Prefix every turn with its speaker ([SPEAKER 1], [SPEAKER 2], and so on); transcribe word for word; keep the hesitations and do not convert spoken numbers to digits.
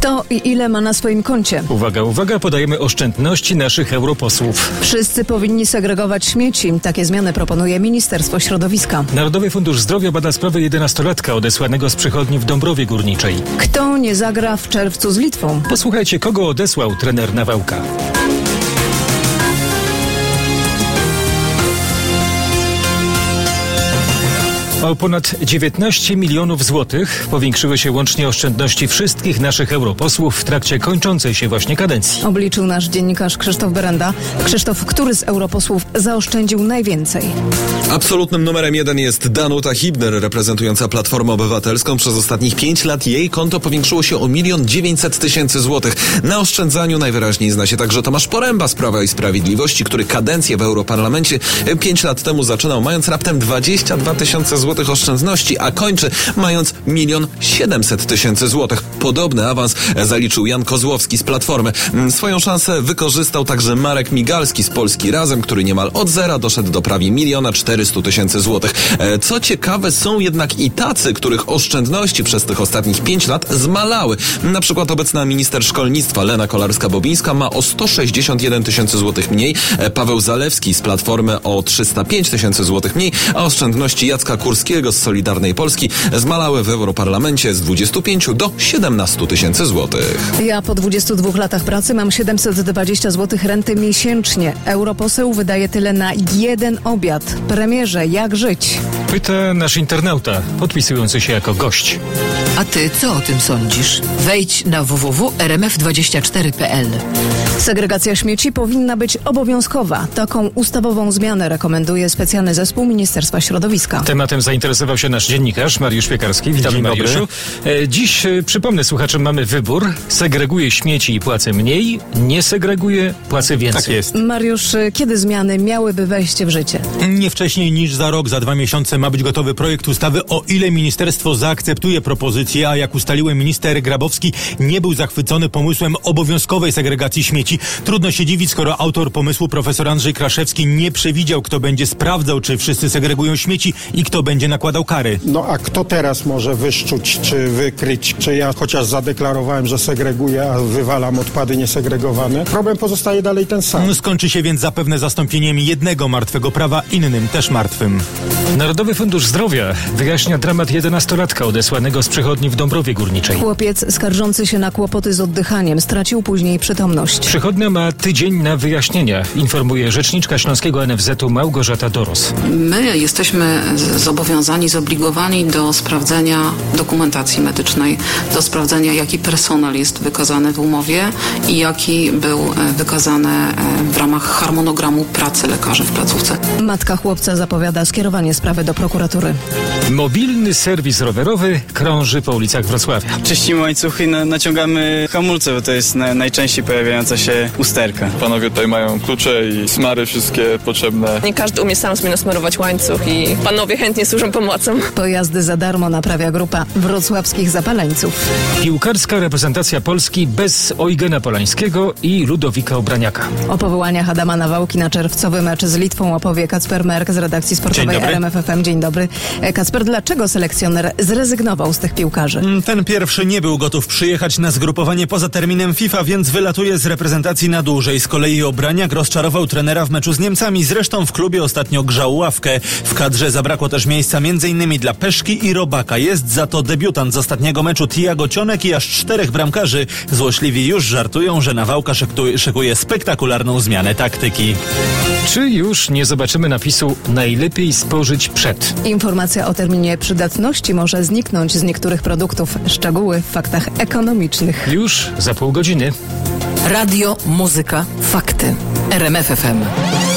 [SPEAKER 1] Kto i ile ma na swoim koncie?
[SPEAKER 2] Uwaga, uwaga, podajemy oszczędności naszych europosłów.
[SPEAKER 1] Wszyscy powinni segregować śmieci. Takie zmiany proponuje Ministerstwo Środowiska.
[SPEAKER 2] Narodowy Fundusz Zdrowia bada sprawę jedenastolatka odesłanego z przychodni w Dąbrowie Górniczej.
[SPEAKER 1] Kto nie zagra w czerwcu z Litwą?
[SPEAKER 2] Posłuchajcie, kogo odesłał trener Nawałka. O ponad dziewiętnaście milionów złotych powiększyły się łącznie oszczędności wszystkich naszych europosłów w trakcie kończącej się właśnie kadencji.
[SPEAKER 1] Obliczył nasz dziennikarz Krzysztof Berenda. Krzysztof, który z europosłów zaoszczędził najwięcej?
[SPEAKER 3] Absolutnym numerem jeden jest Danuta Hübner, reprezentująca Platformę Obywatelską. Przez ostatnich pięć lat jej konto powiększyło się o milion dziewięćset tysięcy złotych. Na oszczędzaniu najwyraźniej zna się także Tomasz Poręba z Prawa i Sprawiedliwości, który kadencję w Europarlamencie pięć lat temu zaczynał, mając raptem dwadzieścia dwa tysiące złotych oszczędności, a kończy mając milion siedemset tysięcy złotych. Podobny awans zaliczył Jan Kozłowski z Platformy. Swoją szansę wykorzystał także Marek Migalski z Polski Razem, który niemal od zera doszedł do prawie miliona czterystu tysięcy złotych. Co ciekawe, są jednak i tacy, których oszczędności przez tych ostatnich pięć lat zmalały. Na przykład obecna minister szkolnictwa Lena Kolarska-Bobińska ma o sto sześćdziesiąt jeden tysięcy złotych mniej, Paweł Zalewski z Platformy o trzysta pięć tysięcy złotych mniej, a oszczędności Jacka Kurskiego z Solidarnej Polski zmalały w Europarlamencie z dwudziestu pięciu do siedemnastu tysięcy złotych.
[SPEAKER 1] Ja po dwudziestu dwóch latach pracy mam siedemset dwadzieścia złotych renty miesięcznie. Europoseł wydaje tyle na jeden obiad. Premierze, jak żyć?
[SPEAKER 2] Pyta nasz internauta, podpisujący się jako gość.
[SPEAKER 4] A ty co o tym sądzisz? Wejdź na w w w kropka r m f dwadzieścia cztery kropka p l.
[SPEAKER 1] Segregacja śmieci powinna być obowiązkowa. Taką ustawową zmianę rekomenduje specjalny zespół Ministerstwa Środowiska.
[SPEAKER 2] Tematem zainteresował się nasz dziennikarz Mariusz Piekarski. Witamy, Mariuszu. E, dziś, e, przypomnę słuchaczom, mamy wybór. Segreguję śmieci i płacę mniej, nie segreguję, płacę więcej.
[SPEAKER 5] Tak jest.
[SPEAKER 1] Mariusz, kiedy zmiany miałyby wejść w życie?
[SPEAKER 5] Nie wcześniej niż za rok, za dwa miesiące ma być gotowy projekt ustawy, o ile ministerstwo zaakceptuje propozycję, a jak ustaliłem, minister Grabowski nie był zachwycony pomysłem obowiązkowej segregacji śmieci. Trudno się dziwić, skoro autor pomysłu, profesor Andrzej Kraszewski, nie przewidział, kto będzie sprawdzał, czy wszyscy segregują śmieci i kto będzie nakładał kary.
[SPEAKER 6] No a kto teraz może wyszczuć, czy wykryć, czy ja chociaż zadeklarowałem, że segreguję, a wywalam odpady niesegregowane? Problem pozostaje dalej ten sam.
[SPEAKER 5] Skończy się więc zapewne zastąpieniem jednego martwego prawa innym, też martwym.
[SPEAKER 2] Narodowy Fundusz Zdrowia wyjaśnia dramat jedenastolatka odesłanego z przychodni w Dąbrowie Górniczej.
[SPEAKER 1] Chłopiec skarżący się na kłopoty z oddychaniem stracił później przytomność.
[SPEAKER 2] Przychodnia ma tydzień na wyjaśnienia, informuje rzeczniczka Śląskiego N F Z u Małgorzata Doros.
[SPEAKER 7] My jesteśmy zobowiązani, zobligowani do sprawdzenia dokumentacji medycznej, do sprawdzenia, jaki personel jest wykazany w umowie i jaki był wykazany w ramach harmonogramu pracy lekarzy w placówce.
[SPEAKER 1] Matka chłopca zapowiada skierowanie sprawy do prokuratury.
[SPEAKER 2] Mobilny serwis rowerowy krąży po ulicach Wrocławia.
[SPEAKER 8] Czyścimy łańcuchy i na, naciągamy hamulce, bo to jest na, najczęściej pojawiająca się usterka.
[SPEAKER 9] Panowie tutaj mają klucze i smary wszystkie potrzebne.
[SPEAKER 10] Nie każdy umie sam sobie nasmarować łańcuch i panowie chętnie służą pomocą.
[SPEAKER 1] Pojazdy za darmo naprawia grupa wrocławskich zapaleńców.
[SPEAKER 2] Piłkarska reprezentacja Polski bez Eugena Polańskiego i Ludowika Obraniaka.
[SPEAKER 1] O powołaniach Adama Nawałki na czerwcowy mecz z Litwą opowie Kacper Merk z redakcji sportowej R M F F M. Dzień dobry. Kacper, dlaczego selekcjoner zrezygnował z tych piłkarzy?
[SPEAKER 11] Ten pierwszy nie był gotów przyjechać na zgrupowanie poza terminem FIFA, więc wylatuje z reprezentacji na dłużej. Z kolei Obraniak rozczarował trenera w meczu z Niemcami. Zresztą w klubie ostatnio grzał ławkę. W kadrze zabrakło też miejsca m.in. dla Peszki i Robaka. Jest za to debiutant z ostatniego meczu Tiago Cionek i aż czterech bramkarzy. Złośliwi już żartują, że Nawałka szykuje spektakularną zmianę taktyki.
[SPEAKER 2] Czy już nie zobaczymy napisu najlepiej spożyć przed?
[SPEAKER 1] Informacja o terminie przydatności może zniknąć z niektórych produktów. Szczegóły w faktach ekonomicznych.
[SPEAKER 2] Już za pół godziny.
[SPEAKER 4] Radio, muzyka, fakty. R M F F M.